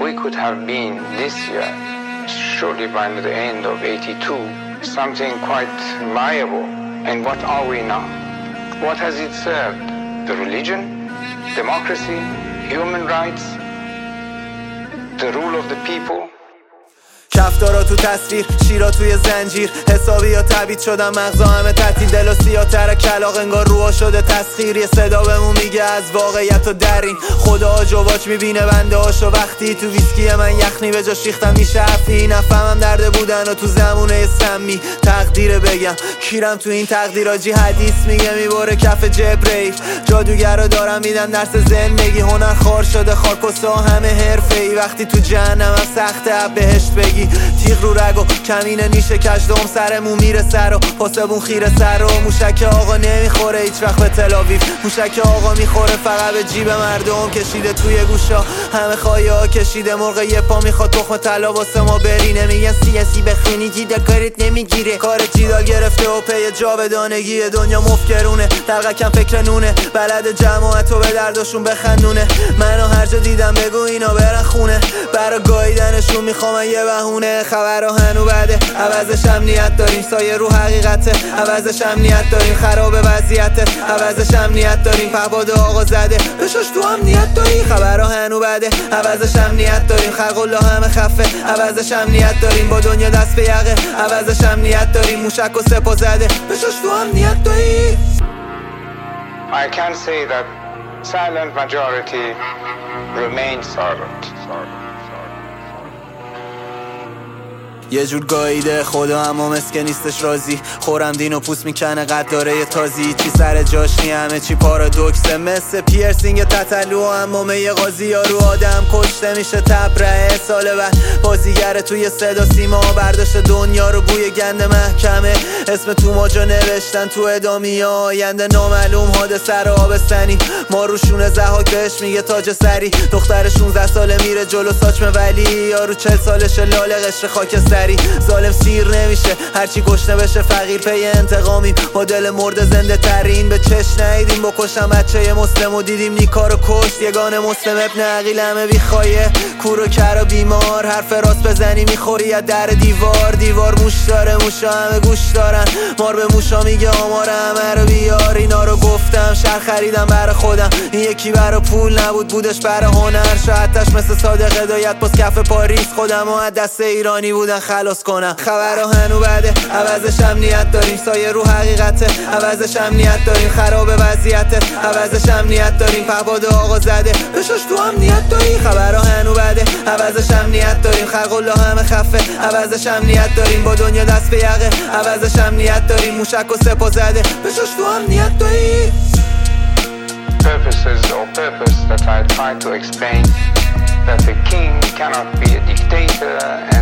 we could have been this year, surely by the end of 82, something quite viable. And what are we now? What has it served? The religion? Democracy? Human rights? The rule of the people? کفتارا تو تصویر، شیرا توی زنجیر، حسابی یا تبیید شدن مغزا همه تعطیل، دل و سیاتر کلاغ انگار روها شده تسخیر. یه صدا بهمون میگه از واقعیت و درین، خدا جواج میبینه بنده هاشو وقتی تو ویسکی من یخنی به جاش ریختم میشه افی. نفهمم درده بودن و تو زمونه سمی تقدیر بگم کیرم تو این تقدیراجی. حدیث میگه میبره کف جبریل، جادوگرا دارم میدن درس زندگی، هنر خار شده خارکستا همه حرفه‌ای. وقتی تو جهنم هم سخته بهشت بگی، تیغ رو رگ و کمینه نیشه کجدم سرمون میره سر و پاسبون خیره سر و موشک آقا نمیخوره هیچ وقت به تلاویف. موشک آقا میخوره فقط به جیب مردم، کشیده توی گوشا همه خواهی ها کشیده. مرغ یه پا میخواد تخم طلا واسه ما برینه، میگن سیاسی بخونی جیدال کارت نمیگیره. کارت جیدال گرفته و پی جاودانگی دنیا مفکرونه، دلقکم فکر نونه، بلد جماعت و به دردشون بخندونه. منو هر جا دیدم بگو اینا برن خونه، برا گاییدنشون میخوام یه بهونه. خبرها هنو بده عوضش امنیت داریم، سایه رو حقیقته عوضش امنیت داریم، خراب وضعیته عوضش امنیت داریم، پهباد آقا زده بشاش تو امنیت داری. خبرها هنو بده عوضش امنیت داریم، خلق الله همه خفه عوضش امنیت داریم، با دنیا دست به یقه عوضش امنیت داریم، موشک و سپا زده بشاش تو امنیت داری. I can say that silent majority remains silent. یه جور گاییده خدا اما مسکه نیستش راضی، خورم دین و پوست میکنه قد داره یه تازی. چی سر جاش نی همه چی پارادوکسه، مثل پیرسینگ تتلو اما یه قاضی یارو آدم کشته میشه تبره. سال بعد بازیگر توی صدا سیما برداشت دنیا رو بوی گند محکمه، اسم تو ماجا نوشتن تو ادامی آینده نامعلوم حادثه رو آبستنی. ما روشونه زهاک بهش میگه تاج سری، دختر 16 ساله میره جلو ساچمه ولی یارو 40 سالشه لاله قشر خاکستری. ظالم سیر نمیشه هرچی گشنه بشه فقیر، پی انتقامیم با دل مرده زنده ترین. به چش نیدیم بکشم بچه مسلم و دیدیم نیکارو کشت، یگان مسلم ابن عقیل همه بیخوایه کور و کر و بیمار. حرف راست بزنی میخوری از در دیوار، دیوار موش داره موشا همه گوش دارن، مار به موشا میگه آمار همه رو بیار. اینا رو گفتم شهر خریدم برا خودم، این یکی برا پول نبود بودش برا هنر. شاید مثل صادق هدایت باز کف پاریس خودم و از دست ایرانی بودن خلاص کنم. خبرها هنو بده عوضش امنیت داریم، سایه رو حقیقته عوضش امنیت داریم، خراب وضعیته عوضش امنیت داریم، پهباد آقا زده بشاش تو امنیت داری. خبرها هنو بده عوضش امنیت داریم، خلق الله همه خفه عوضش امنیت داریم، با دنیا دست به یقه عوضش امنیت داریم، موشک و سپا زده بشاش تو امنیت داری. Purposes or purpose that I try to explain, that the king cannot be a dictator